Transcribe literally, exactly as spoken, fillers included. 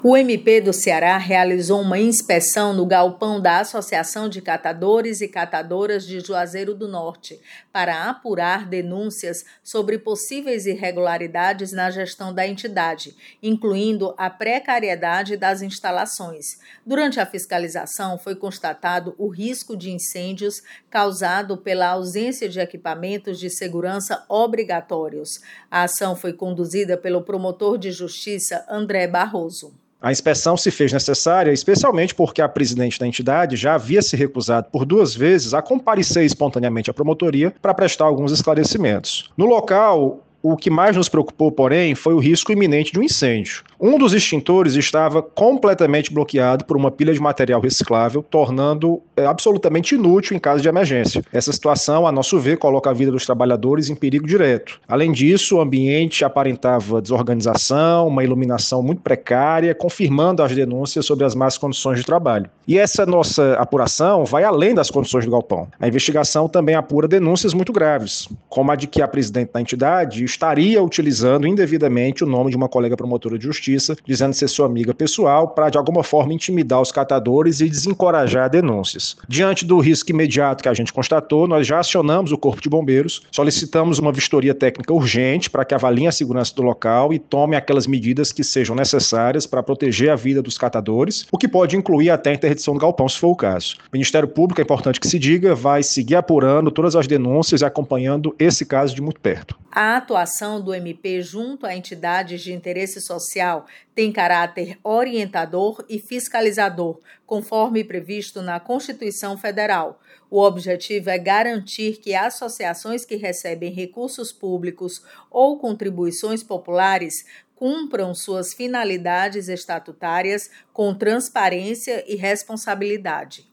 O M P do Ceará realizou uma inspeção no galpão da Associação de Catadores e Catadoras de Juazeiro do Norte para apurar denúncias sobre possíveis irregularidades na gestão da entidade, incluindo a precariedade das instalações. Durante a fiscalização, foi constatado o risco de incêndios causado pela ausência de equipamentos de segurança obrigatórios. A ação foi conduzida pelo promotor de justiça André Barroso. A inspeção se fez necessária, especialmente porque a presidente da entidade já havia se recusado por duas vezes a comparecer espontaneamente à promotoria para prestar alguns esclarecimentos. No local, o que mais nos preocupou, porém, foi o risco iminente de um incêndio. Um dos extintores estava completamente bloqueado por uma pilha de material reciclável, tornando é, absolutamente inútil em caso de emergência. Essa situação, a nosso ver, coloca a vida dos trabalhadores em perigo direto. Além disso, o ambiente aparentava desorganização, uma iluminação muito precária, confirmando as denúncias sobre as más condições de trabalho. E essa nossa apuração vai além das condições do galpão. A investigação também apura denúncias muito graves, como a de que a presidente da entidade estaria utilizando indevidamente o nome de uma colega promotora de justiça, dizendo ser sua amiga pessoal, para de alguma forma intimidar os catadores e desencorajar denúncias. Diante do risco imediato que a gente constatou, nós já acionamos o Corpo de Bombeiros, solicitamos uma vistoria técnica urgente para que avaliem a segurança do local e tomem aquelas medidas que sejam necessárias para proteger a vida dos catadores, o que pode incluir até a interdição do galpão, se for o caso. O Ministério Público, é importante que se diga, vai seguir apurando todas as denúncias e acompanhando esse caso de muito perto. A atuação do M P junto a entidades de interesse social tem caráter orientador e fiscalizador, conforme previsto na Constituição Federal. O objetivo é garantir que associações que recebem recursos públicos ou contribuições populares cumpram suas finalidades estatutárias com transparência e responsabilidade.